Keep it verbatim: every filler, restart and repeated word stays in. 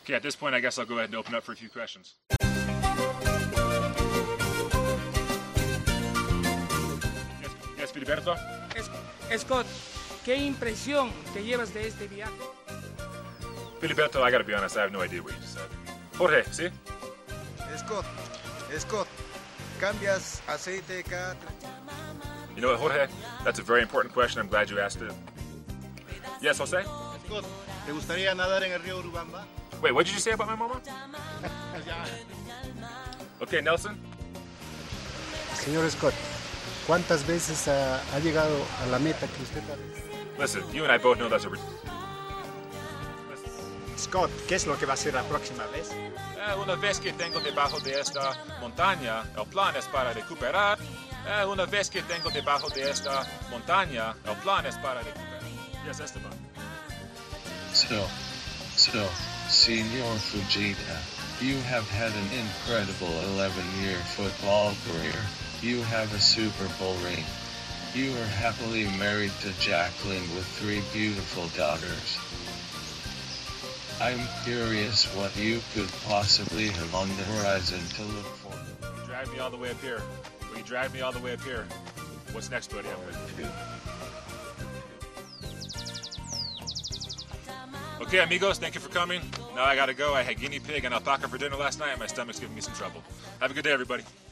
Okay, at this point, I guess I'll go ahead and open up for a few questions. Yes, yes, Filiberto? Scott, ¿qué impresión te llevas de este viaje? Filiberto, I gotta be honest, I have no idea what you just said. Jorge, ¿sí? Scott, Scott, cambias aceite cada... You know what, Jorge? That's a very important question. I'm glad you asked it. Yes, Jose? Scott, ¿te gustaría nadar en el río Urubamba? Wait, what did you say about my mama? Okay, Nelson? Señor Scott, ¿cuántas veces ha, ha llegado a la meta que usted ha... Listen, you and I both know that's a... Scott, ¿qué es lo que va a ser la próxima vez? Eh, una vez que tengo debajo de esta montaña, el plan es para recuperar. Eh, una vez que tengo debajo de esta montaña, el plan es para recuperar. Yes, Esteban. So, so, Senor Fujita, you have had an incredible eleven-year football career. You have a Super Bowl ring. You are happily married to Jacqueline with three beautiful daughters. I'm curious what you could possibly have on the horizon to look for. You dragged me all the way up here. Well, you dragged me all the way up here. What's next, buddy? I'm ready. Okay, amigos, thank you for coming. Now I gotta go. I had guinea pig and alpaca for dinner last night and my stomach's giving me some trouble. Have a good day, everybody.